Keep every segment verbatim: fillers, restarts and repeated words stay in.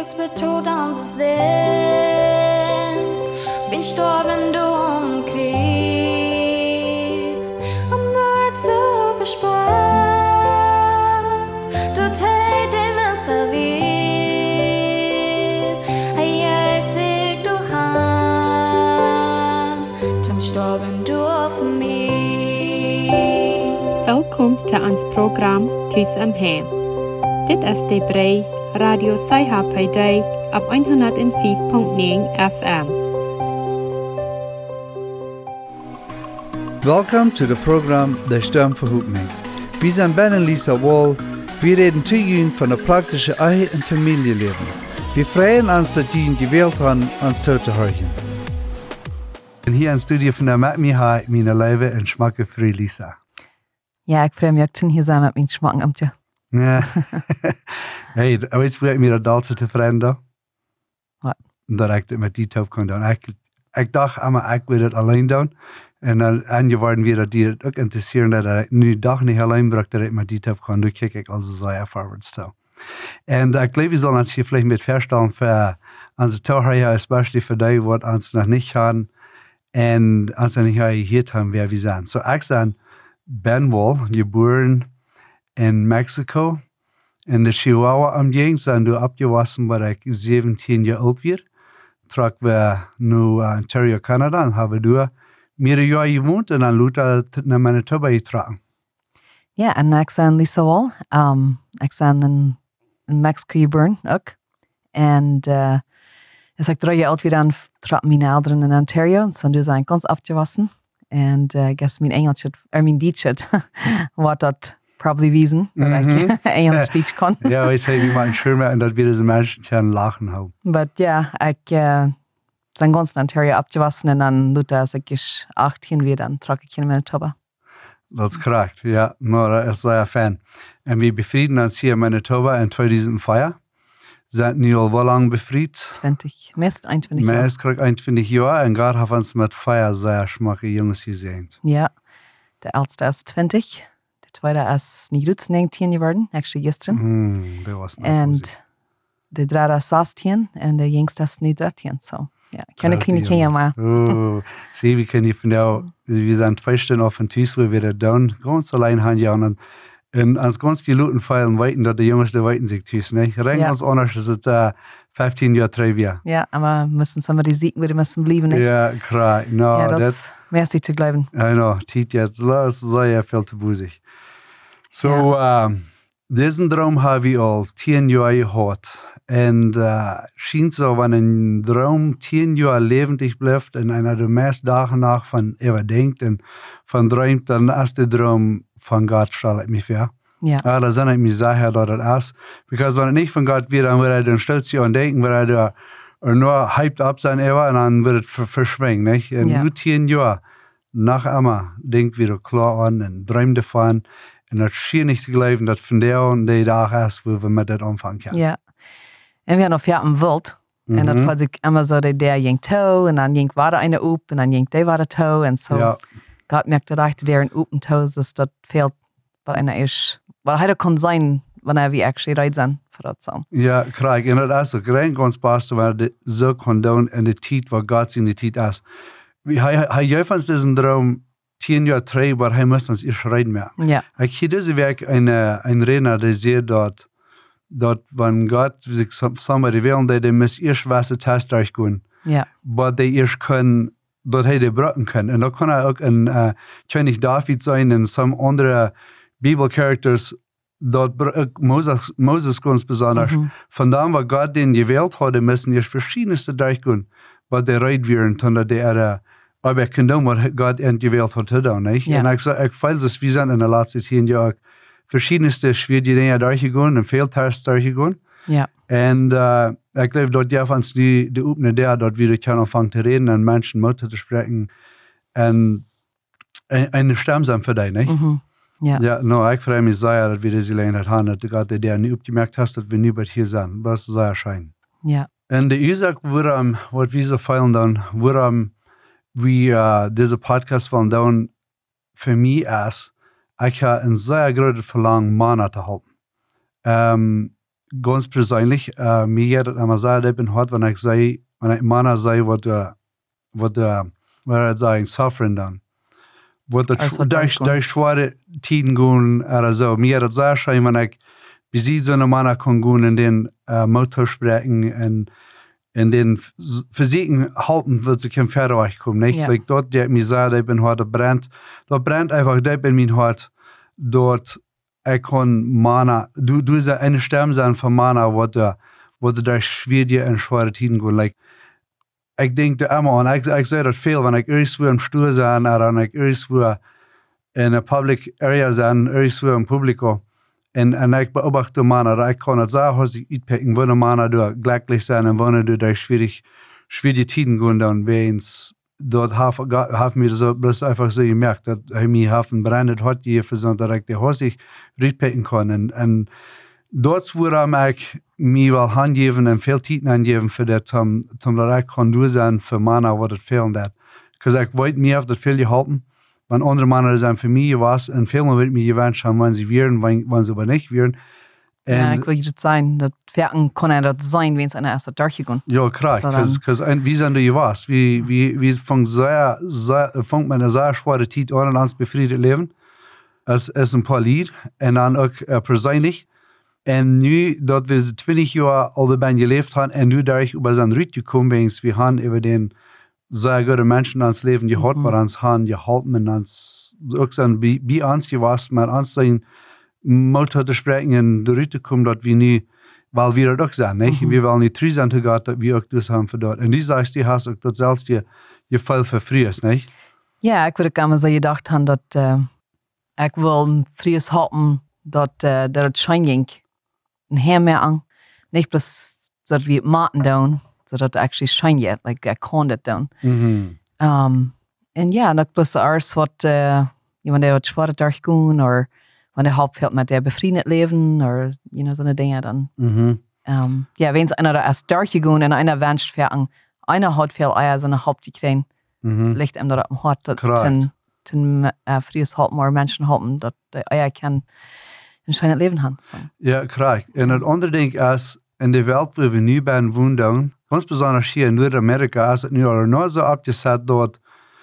Jesus betont uns Sinn. Bin storben du um Kreis, um Wort so bespannt. Du tät dem Meister wie, hey, ich sieg du han, zum storben du auf mich. Welkom til ons program Thuis am Heim. Dit is de brei Radio Saiha bij dig op honderd vijf komma negen F M. Welcome to the program Der Sturm verhut mich. Wir sind Ben und Lisa Wall. Wir reden zu Ihnen von der praktischen Ehe- und Familienleben. Wir freuen uns, dass Sie gewählt haben, uns zuzuhören. Und hier im Studio von der Matmi habe ich meine Liebe und Schmacke für Lisa. Ja, ik vreem je ook hier zijn met mijn smakkenamtje. Ja. Hey, weet je wat ik me dat te veranderen? Wat? Dat ik het met die top kon doen. Ik, ik dacht, maar ik wil het alleen doen. En dan aangeworden weer dat die het ook interesseren dat ik nu dag niet alleen bracht dat ik met die top kon doen. Kijk ik also so ervaarwaarts toe. En ik geloof, we zullen ons hier vielleicht mit verstellen für onze Tochter, especially für die, wat ons nog niet gaan. En ons nog niet gehört haben, wer wir sind. So, ich bin Ben Wall, geboren in Mexico. In der Chihuahua-Umgegend sind wir abgewachsen, weil ich zeventien Jahre alt war. Trug wir nach Ontario, Kanada, und haben dort mehrere Jahre gewohnt und dann Luther nach Manitoba getragen. Ja, en ik ben Lisa Wall. Um, ik ben in, in Mexico geboren ook. En uh, als ik drie jaar oud was, dan traden mijn ouderen in Ontario. En toen zijn ganz abgewassen. En uh, ik guess mijn Engels, er mijn Duits, wat dat probably wiesen, dat Mm-hmm. ik Engels Duits kon. Ja, ich sage, wir machen schön und dass wir diese Menschen können lachen haben. Maar ja, ik uh, ben ganz in Ontario abgewassen. En dan Luther, als ik achttien was, dan trok ik in Manitoba. Das ist korrekt, ja. No, das ist sehr fan. Und wir befrieden uns hier in Manitoba in zweitausendvier. Sind nu al wel lang befried. twintig, meest einentwintig jaar. Meest krijg einentwintig jaar en gerade haben uns mit Feier sehr schmacke Jungs gesehen. Ja, der älteste ist zwanzig, der zweite ist nicht gut neunzehn geworden, actually gestern. Mm, dat was Und der dritte ist sechzehn und der jüngste ist nicht dreizehn. So, ja, keine kleine Kinder mehr. Oh, sieh, wir können von der, wir sind zwei Stunden auf dem Tisch, wo wir da down, ganz allein haben ja und en als ganz die Leute feilen weten dat de jongens de weten zich thuis, ne? Rein Ja. ganz anders is het uh, vijftien jaar terug weer. Ja, aber müssen somebody siegen, wir müssen bleiben, nicht? Ja, klar. No, ja, das dat, ist merci zu bleiben. I know, tiet jetzt, das ist sehr viel zu busig. So, Ja. um, diesen Traum habe ich al tien jaar gehad. En uh, schijnt so, wenn ein Traum tien jaar lebendig bleibt und einer der meisten Tage nach von überdenkt und von träumt, dann ist der Traum von Gott, stelle ich mich vor. Ja. Ja, da sind ich mir sicher, dass das ist. Because wenn es nicht von Gott wird, dann wird er dann stellt sich und denken, wird er da nur hyped up sein, ever, und dann wird es verschwingen, nicht? Und Ja. nur zehn Jahre nach einmal denkt wieder klar an und träumt davon. Und das schien nicht zu glauben, dass von der und der Tag ist, wo wir mit das anfangen können. Ja. Und wir haben noch vierten Wild. Mhm. Und das war sich immer so, der, der ging toe, und dann ging weiter eine up, und dann ging der weiter toe, und so. Ja. Gott merkte, dass der in up und toe ist, das fehlt, weil einer ist, weil heute kann sein, wenn er wie actually right sein, für das so. Ja, krijg. En dat is ook rein ganz beste, waar de zo kon doen in de tijd waar God in de tijd is. Hij, hij geeft ons deze droom tien jaar terug, maar hij moest ons eerst reden meer. Ja. Ik heb deze week een, een redner, die zegt dat, dat wenn Gott sich somebody will, die, die muss eerst was test durchgehen. Ja. Maar die eerst können, dat hij die brocken kann. En dan kan hij ook een uh, König David zijn en some andere Bibelcharakters, dat Moses, Moses ganz besonders. Mhm. Von dem, was Gott den gewählt hat, müssen die verschiedenste durchgehen, was die reit werden, dann die er, aber ich kann tun, was Gott ihn gewählt hat, dann, nicht? Ja. Und ich sage, ich weiß, dass wir sind in den letzten zehn Jahren verschiedenste schwierige Dinge durchgegangen und Fehltests durchgegangen. Ja. Und uh, ich glaube, dort darf uns die, die Übung der, dort wieder kann anfangen zu reden und Menschen Mutter zu sprechen und eine Stimme sein für dich, nicht? Mhm. Ja. Ja, no, ich freue mich sehr, dass wir das gelernt haben, dass du gerade der nicht gemerkt hast, dass wir nicht bei hier sind. Das ist sehr schön. Ja. Und der Isaac, warum, was wir so feilen dann, warum wir uh, diese Podcast wollen dann, für mich ist, ich habe ein sehr großes Verlangen, Männer zu halten. Um, ganz persönlich, äh, mir geht es immer sehr, ich bin hart, wenn ich sage, wenn ich Männer sage, was der, was der, was ich sagen, suffering dann. Was der, Also durch, durchgehen. durch schwere Tiden gehen oder so. Mir geht es sehr schön, wenn ich besiegt so eine Männer kann gehen, in den äh, Motor sprechen, in, in den Physiken halten, wird sich kein Pferdereich kommen, nicht? Ja. Like dort, der mir sagt, ich bin hart, brennt, dort brennt einfach, der bin mein Hart, dort, ich kann Mana, du, du ist eine Stimme sein von Mana, wo du, wo du durch schwierige und schwere Tiden gehen, like, ich denke da immer, und ich, ich sehe das viel, wenn ich irgendwo im Stuhl sein, oder wenn ich irgendwo in einer Public Area sein, irgendwo im Publikum, und, und ich beobachte Männer, oder ich kann nicht sagen, was ich mitpicken, wo Männer da glücklich sein, und wo du durch schwierig, schwierige Tiden gehen, dann wenn's dort haben haf mir so bloß einfach so gemerkt, dass ich mich haben brennet hat, die für dass ich die Hose ich mitpicken kann, und, und dort wurde ich mir wel handgeben und viel Zeit angeben für das, zum, zum dass ich kann durch sein für Männer, was das fehlen hat. Weil ich wollte mir auf das viel geholfen, wenn andere Männer sind für mich was, und viel mehr wird mir gewünscht haben, wenn sie wären, wenn, wenn sie aber nicht wären. Ja, ich will jetzt sagen, das Werken kann ja das sein, wenn es einer erst durchgegangen. Ja, klar, So weil wie sind du was? Wie, wie, wie fängt sehr, sehr, fängt man eine sehr schwere Zeit an, ans befriedet Leben. Es ist ein paar Lied, und dann auch äh, persönlich. Und nu, dat wir zwanzig Jahre allebei gelebt haben, und nu, da ich über seinen Ritt gekommen bin, wir haben über den sehr guten Menschen ans Leben gehabt, mhm. bei uns haben geholfen, und uns, auch sein, bei, bei uns gewesen, mit uns sein Motor zu sprechen, und der Ritt kommen, dass wir nie, weil wir das auch sind, nicht? Mhm. Wir wollen nicht treu sein zu Gott, dass wir auch das haben für dort. Und du sagst, du hast auch das selbst dir, dir voll verfrühst, nicht? Ja, ich würde gerne so gedacht haben, dass äh, ich will frühes haben, dass äh, das schein ging. Ein Herr mehr an, nicht bloß, dass wir Martin down, so dass actually schein yet, like I can't it down. Mhm. Um, und ja, nicht bloß alles, was äh, jemand, der schwer durchgehen, oder wenn der Hauptfeld mit der befriedet leben, oder you know, so eine Dinge dann. Mhm. Um, ja, wenn es einer da erst durchgehen und einer wünscht für einen, einer hat viel Eier, so eine Haupt gekriegt, Mhm. liegt ihm da am Hart, dass Correct. den, den äh, frühes Halten oder Menschen haben, dass die Eier kann ein schönes Leben haben. So. Ja, klar. Und das andere Ding ist, in der Welt, wo wir nu ben wohnen, ganz besonders hier in Nordamerika, ist es nu al nur so abgesetzt, dort,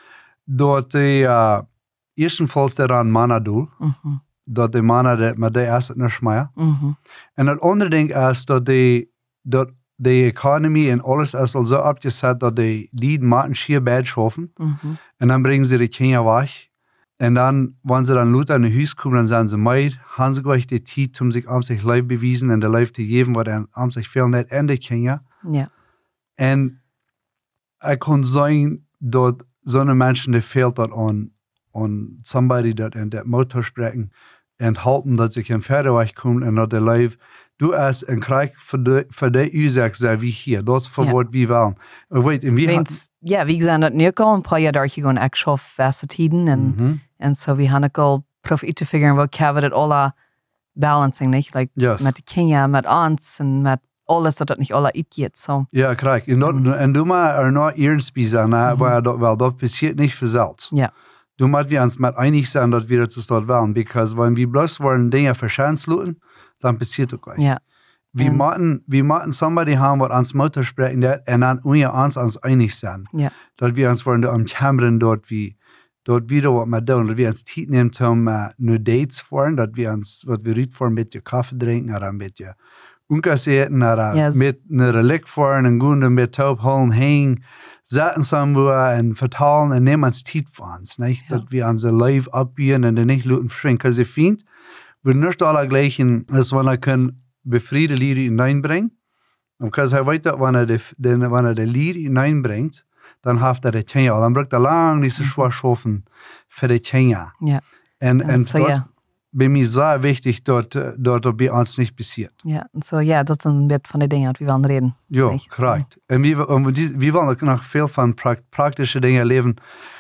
dort die uh, erstenfalls daran Männer doen, Mhm. dat die Männer met die eerst niet meer. Mhm. En das andere Ding ist, dass die, dat die Economy und alles ist so abgesetzt, dass die Leute machen schier Bett schaffen, Mhm. und dann bringen sie die Kinder weg. Und dann, wenn sie dann Leute in ein Haus kommen, dann sagen sie, meid, haben sie gleich die Zeit, um sich um sich Leib bewiesen und der Leib zu geben, was dann um sich viel nicht in die Kinder. Ja. Und ich kann sagen, dass so eine Menschen, die fehlt das an, an somebody, dat in der Motor sprechen und halten, dass sie kein Pferdeweg kommen und dass der Leib, du hast ein Krieg für die, für die Ursache, sei wie hier, das ist für Ja. was wir wollen. Und wait, und wir Wenn's, ja, wie gesagt, das nicht ein paar Jahre durchgegangen, ich schaffe feste Tiden, und, Mhm. und so wir haben auch probiert zu figuren, wo kann wir das alle balancing, nicht? Like, Yes. mit den Kindern, mit uns, und mit alles, dass das nicht alle geht, so. Ja, krijg. En, dat, Mhm. en du maar er nog eerst bij zijn, Mhm. weil, dat, weil dat passiert nicht für selbst. Ja. Du musst wir uns mit einig sein, dass wir das dort wollen, because wenn wir bloß wollen Dinge verschanzen, dann passiert das gleich. Ja. Wir Mhm. müssen, wir müssen somebody haben, was uns Mutter sprechen, und dann wir uns uns einig sein. Ja. Dass wir uns wollen am Kameran dort wie, dort wieder was wir tun, dass wir uns Zeit nehmen, um uh, nur Dates fahren, dass wir uns, was wir reden fahren, mit Kaffee trinken, oder mit Unkas eten, oder Yes. mit einer Relikt fahren, und gehen mit Taub holen, hängen, zaten somewhere, und vertalen, und nehmen uns Zeit für uns, nicht? Ja. Dass wir unser Life abbiegen und dann nicht Leuten verschwinden. Weil ich finde, wir nicht alle gleichen, als wenn er können befriede Lieder hineinbringen. Und weil er weiß, wenn er die, den, wenn er die Lieder hineinbringt, dann hat er die Kinder. Dann braucht er lange nicht so schwer schaffen für die Kinder. Ja. Und, Und und so, das ja. bei mir sehr wichtig, dort, dort bei uns nicht passiert. Ja, und so, ja, das sind ein bisschen von den Dingen, die wir wollen reden. Ja, Nicht? korrekt. Und wir, und wir, wir wollen auch noch viel von pra- praktischen Dingen leben.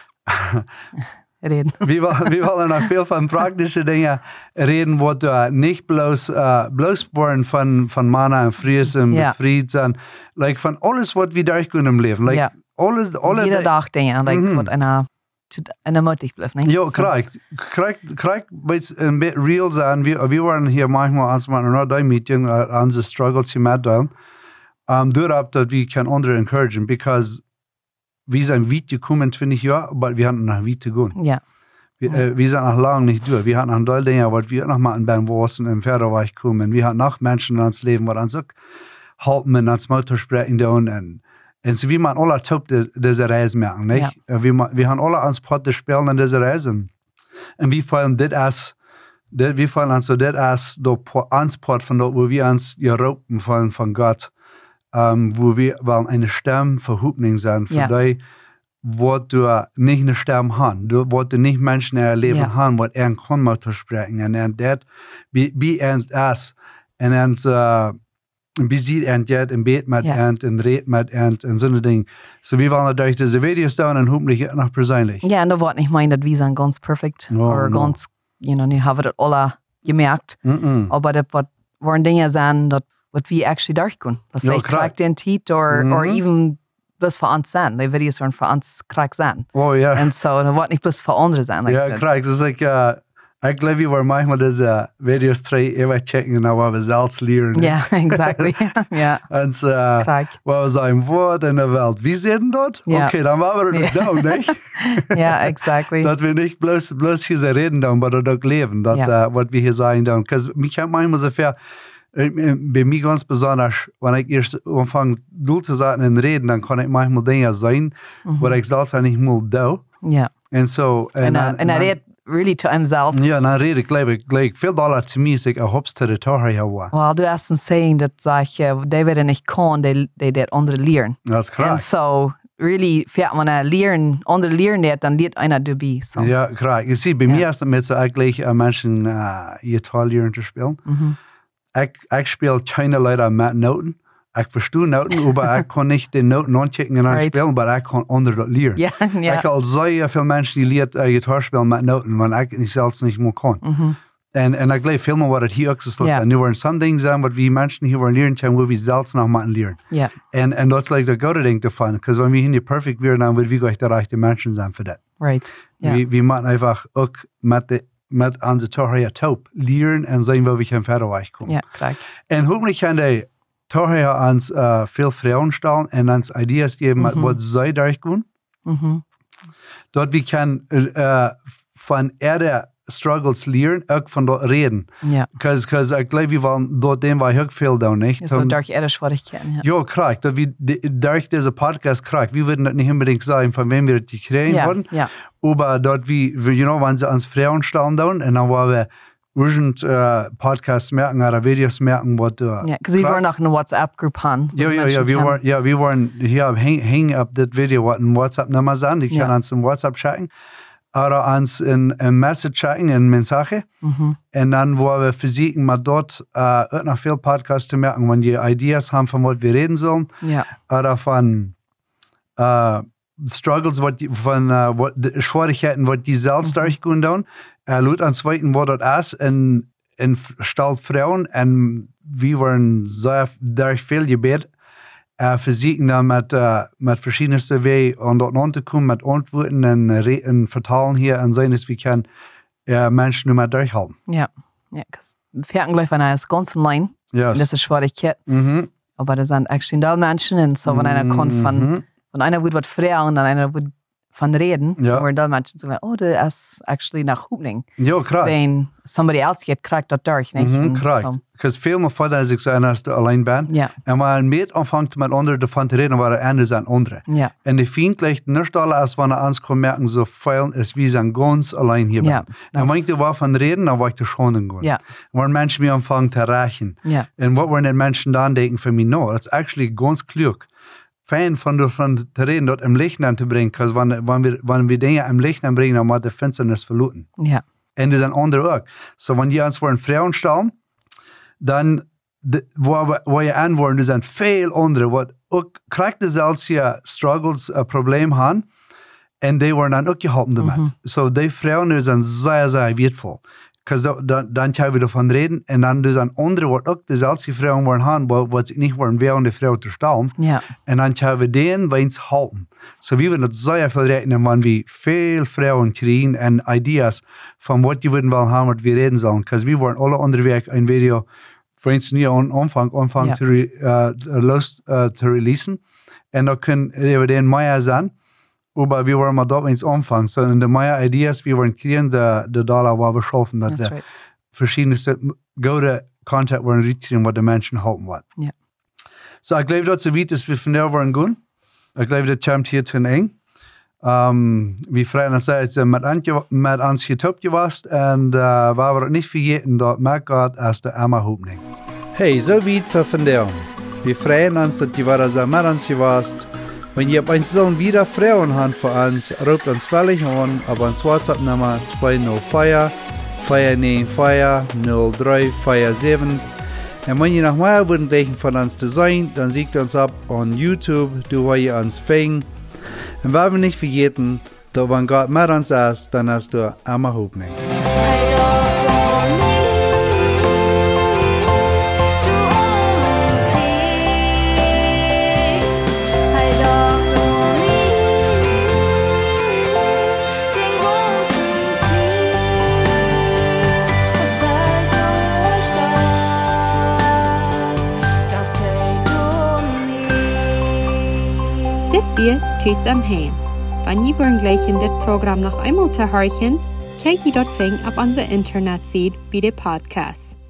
Reden. Wir wollen, wir wollen noch viel von praktischen Dingen reden, wo du nicht bloß, uh, bloß worden von, von Mana und Fries und Ja. befriedet sind. Like von alles, was wir durchgehen im Leben. Like Ja. alles, alle Jeder Tag Dinge, like, Mhm. was einer en der mutig blijft, nee? Ja, krijgt. Krijgt, krijgt een beetje real zijn. We, we waren hier manchmal als man naar die meeting, uh, onze struggles hier met doen. Um, doorop dat we kan anderen encouragen, because we zijn weit gekommen twintig jaar, aber wir hatten noch weit zu gehen. Ja. Wir, äh, wir sind noch lange nicht durch. Wir hatten noch doll Dinge, was wir noch mal in Bern Wassen im Pferdereich kommen. Wir hatten noch Menschen in uns Leben, die uns auch halten, mit uns Mutter sprechen. Und, und so wie man alle top die, diese Reise merken, nicht? Ja. Wir, wir haben alle uns Potte spielen in dieser Reise. Und wir fallen das als, wir fallen uns so das als der Ansport von dort, wo wir uns geropen fallen von Gott, um, wo wir wollen eine Stimme für Hoffnung sein, für ja. die, wo du nicht eine Stimme hast, wo du nicht Menschen erleben ja. hast, wo er kann mal zu sprechen. Und er das, wie, wie er es, und er wie sieht er das im Bett mit er, und redet mit er, und so eine Dinge. So, wir wollen natürlich diese Videos tun und hoffentlich noch persönlich. Ja, und da wird nicht meinen, dass wir sind ganz perfekt, oh, oder no. ganz, you know, nicht haben das alle gemerkt, mm -mm. aber das waren Dinge sein, dass wir actually durchgehen. Das vielleicht kriegt den Tiet, oder mm -hmm. even bloß für uns sein. Die Videos waren für uns krieg sein. Oh ja. Und so, das wird nicht bloß für andere sein. Like ja, krieg. Das ist like, uh, ich glaube, wir waren manchmal diese Videos drei immer checken, und dann wir selbst lernen. Ja, exactly. ja. Und so, uh, wir sagen, wo in der Welt, wie sehen dort? Ja. Okay, dann machen wir das ja. da, nicht? ja, exactly. Dass wir nicht bloß, bloß hier so reden, aber dort leben, das, ja. uh, was wir hier sagen. Weil mich hat manchmal so viel, bei mir ganz besonders, wenn ich erst anfange, du zu sagen und reden, dann kann ich manchmal Dinge sein, mhm. wo ich selbst nicht mal da. Ja. Und so. Und er redet really to himself. Ja, dann rede ich, glaube ich, gleich viel Dollar zu mir, ich hab's zu der Torre hier war. Well, du hast ein Saying, das sagt, die werden nicht können, die, die das andere lernen. Das ist klar. Und so, really, fährt man lernen, andere lernen das, dann lernt einer dabei. So. Ja, klar. Ich sehe, bei ja. mir ist es mit so eigentlich uh, Menschen, uh, hier toll lernen zu spielen. Mhm. Ich, ich spiele keine Leute mit Noten. Ich verstehe Noten, aber ich kann nicht die Noten anchecken und right. spielen, aber ich kann andere lernen. Ja, ja. Ich habe sehr viele Menschen, die lernen uh, Gitarre spielen mit Noten, weil ich nicht selbst nicht mehr kann. Mhm. Und, und ich glaube, viel mehr, was hier auch so ist. Ja. Und wir wollen some Dinge sein, was wir Menschen hier wollen lernen können, wo wir selbst noch mal lernen. Ja. Und, und das ist like der gute Ding davon, weil wenn wir hier nicht perfekt wären, dann würden wir gleich der rechte Menschen sein für das. Right. Ja. Wir, wir machen einfach auch mit der met onze Torheer taub leren en zien waar we gaan verder wegkomen. Ja, klar. En hopelijk gaan die Torheer ons uh, veel Frauen stellen en ons ideeën geven met wat zij durchgehen. Mhm. Dat we kan uh, van ihre struggles leren, ook van dat reden. Ja. Because ik geloof we willen dat dem wij ook veel doen, niet? Ja, so durch ihre Schwierigkeiten. Ja, ja krijg. Dat we durch deze podcast krijgen. We würden dat niet unbedingt sagen, von wem wir das gekriegt ja, haben. Ja. Aber dort wie, you know, wenn sie uns Frauen stellen dann, und dann wollen wir irgend uh, Podcasts merken oder Videos merken, was du. Ja, because wir waren auch in einer WhatsApp-Gruppe haben. Ja, ja, ja, wir waren, ja, wir waren hier hängen häng ab das Video, was in WhatsApp Nummer sind, die können ja. uns in WhatsApp checken. Oder uns in, in Message checken, in Mensaje. Mhm. Und dann wollen wir versuchen, mal dort uh, auch noch viel Podcasts zu merken, wenn die Ideas haben, von was wir reden sollen. Ja. Oder von uh, Struggles, wat die, von uh, wat de Schwierigkeiten, was die selbst mhm. durchgehen dann. Er lud an zweiten, wo das ist, in, in stellt Frauen, und wir waren sehr durch viel Gebet, uh, versuchen dann mit, uh, mit verschiedensten Wegen an dort anzukommen, mit Antworten und, und vertalen hier und sehen, dass wir können uh, Menschen nur mal durchhalten. Ja, ja, wir fährten gleich von einer ganzen Line. Yes. Das ist Schwierigkeit. Mhm. Aber das sind actually da Menschen, und so, wenn einer mhm. kommt von, von einer wird was Frauen, dann einer wird von reden, ja. wo da Menschen sagen, oh, das ist actually nach Hoopning. Ja, klar. Wenn somebody else geht, kriegt das durch, nicht? Mhm, korrekt. Because so. Veel meer voordat ik zei, als du allein bent. Ja. En waar een meet aanvangt met anderen davon te reden, waar er anders aan anderen. Ja. En die vindt ligt niet alle als wanneer ons kan merken, zo veel is wie zijn ganz allein hier ja. bent. En wanneer ik er waarvan reden, dan word ik er schon gaan. Ja. Waar mensen mee aanvangen te reichen. Ja. En wat worden mensen dan denken voor mij, no, dat is actually ganz klug. Fijn van de van te reden, dat im Licht aan te brengen, because wanneer we, wanneer we dingen im Licht aanbrengen, dan wordt de finsternis verloren. Ja. En die zijn anderen ook. So, wenn die uns vor einen Frauen stellen, dann, de, wo, wo je antworten, die zijn veel andere, wat ook, krijgt de zelfs hier struggles, een probleem hebben, en die worden dan ook geholpen damit. Mm-hmm. So, die Frauen die zijn zeer, zeer wertvoll. dan, dan gaan we ervan reden. En dan dus een andere wordt ook dezelfde vrouwen worden gaan, wat zich niet worden wel de vrouw te staan. Ja. En dan gaan we den bij ons helpen. So we willen het zeer veel rekenen, wanneer we veel vrouwen krijgen en ideeën van wat je willen wel gaan, wat we reden zullen. Because we worden alle onderweg een video, voor eens nu aan omvang, omvang ja. te, re, uh, los uh, te releasen. En dan kunnen we den Maya zijn. Aber wir wollen mal dort ins Umfang. So, in der Maya Ideas, wir wollen kriegen de, de Dollar, waar we schaffen, dat de right. verschillende gute Content worden reachen, wat de Menschen halten wat. Ja. So, ik geloof dat ze weten, dat we vandaag worden gaan. Ik geloof dat komt hier ten eng. Um, wie vrij dan zei, het is met, Antje, met ons getoopt geweest. En uh, waar we het niet vergeten, dat maakt God als de Emma-hoopning. Hey, zo weit voor vandaag. Wir freuen uns, dass die war so mit uns geweest. Wenn ihr uns sollen wieder Frauen haben für uns, ruft uns völlig an, aber uns WhatsApp-Nummer zwei null vier, vier neun vier, null drei vier sieben. Und wenn ihr noch mehr wünschen von uns zu sein, dann seht uns ab on YouTube, du wo ihr uns finden. Und wenn wir nicht vergessen, dass wenn Gott mit uns ist, dann hast du immer Hoffnung. Wir Tschüss am Heim. Wenn ihr wollen gleich in das Programm noch einmal zu hören, könnt ihr dort finden auf unserer Internetseite bei den Podcasts.